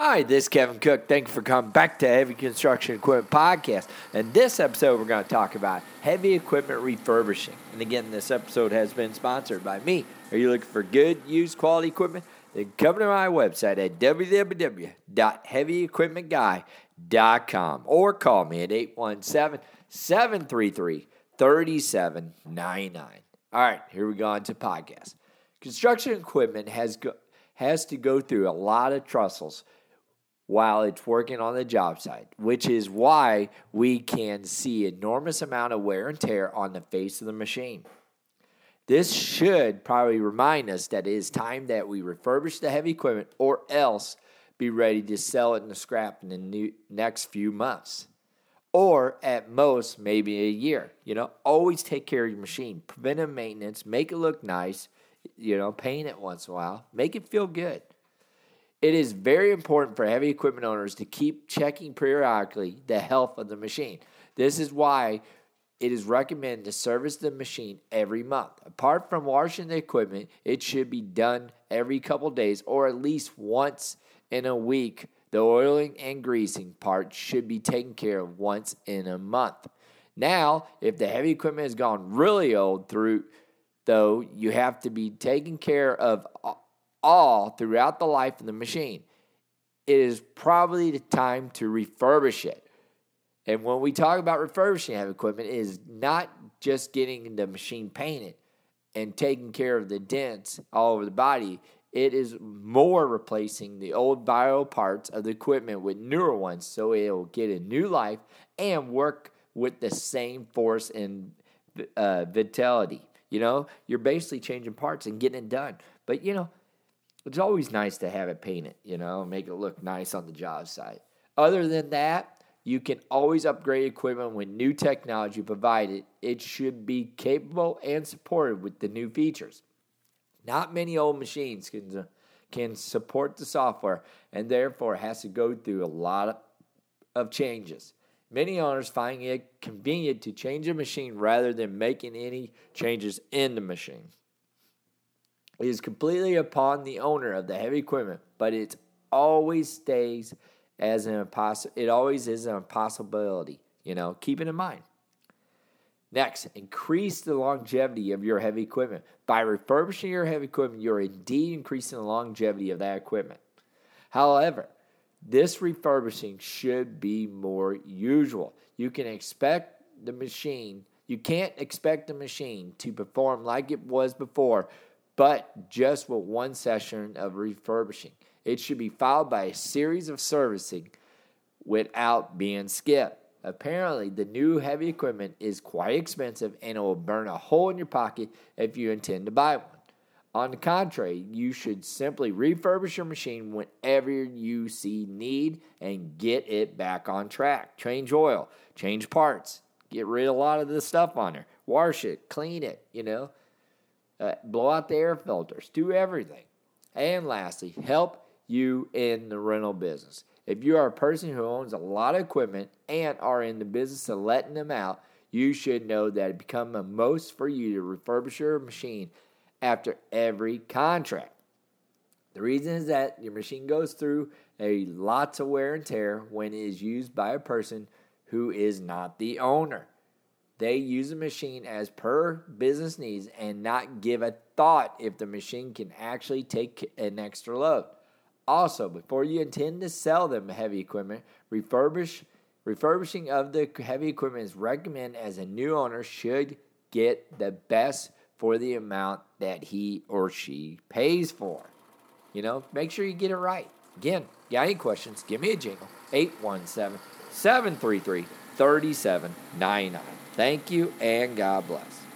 Hi, this is Kevin Cook. Thank you for coming back to Heavy Construction Equipment Podcast. In this episode, we're going to talk about heavy equipment refurbishing. And again, this episode has been sponsored by me. Are you looking for good, used, quality equipment? Then come to my website at www.heavyequipmentguy.com or call me at 817-733-3799. All right, here we go on to podcast. Construction equipment has to go through a lot of trussles while it's working on the job site, which is why we can see enormous amount of wear and tear on the face of the machine. This should probably remind us that it is time that we refurbish the heavy equipment or else be ready to sell it in the scrap in the next few months. Or at most, maybe a year. Always take care of your machine. Preventive maintenance, make it look nice, paint it once in a while, make it feel good. It is very important for heavy equipment owners to keep checking periodically the health of the machine. This is why it is recommended to service the machine every month. Apart from washing the equipment, it should be done every couple days or at least once in a week. The oiling and greasing part should be taken care of once in a month. Now, if the heavy equipment has gone really old though, you have to be taken care of all throughout the life of the machine. It is probably the time to refurbish it. And when we talk about refurbishing heavy equipment, it is not just getting the machine painted and taking care of the dents all over the body. It is more replacing the old vital parts of the equipment with newer ones so it will get a new life and work with the same force and vitality. You're basically changing parts and getting it done. But, it's always nice to have it painted, make it look nice on the job site. Other than that, you can always upgrade equipment with new technology provided it should be capable and supported with the new features. Not many old machines can support the software and therefore has to go through a lot of changes. Many owners find it convenient to change a machine rather than making any changes in the machine. It is completely upon the owner of the heavy equipment, but it always stays as it always is an impossibility. Keep it in mind. Next, increase the longevity of your heavy equipment. By refurbishing your heavy equipment, you're indeed increasing the longevity of that equipment. However, this refurbishing should be more usual. You can't expect the machine to perform like it was before, but just with one session of refurbishing. It should be followed by a series of servicing without being skipped. Apparently, the new heavy equipment is quite expensive and it will burn a hole in your pocket if you intend to buy one. On the contrary, you should simply refurbish your machine whenever you see need and get it back on track. Change oil, change parts, get rid of a lot of the stuff on there. Wash it, clean it, blow out the air filters, do everything. And lastly, help you in the rental business. If you are a person who owns a lot of equipment and are in the business of letting them out, you should know that it becomes a most for you to refurbish your machine after every contract. The reason is that your machine goes through lots of wear and tear when it is used by a person who is not the owner. They use the machine as per business needs and not give a thought if the machine can actually take an extra load. Also, before you intend to sell them heavy equipment, refurbishing of the heavy equipment is recommended as a new owner should get the best for the amount that he or she pays for. Make sure you get it right. Again, got any questions, give me a jingle. 817-733-3799. Thank you and God bless.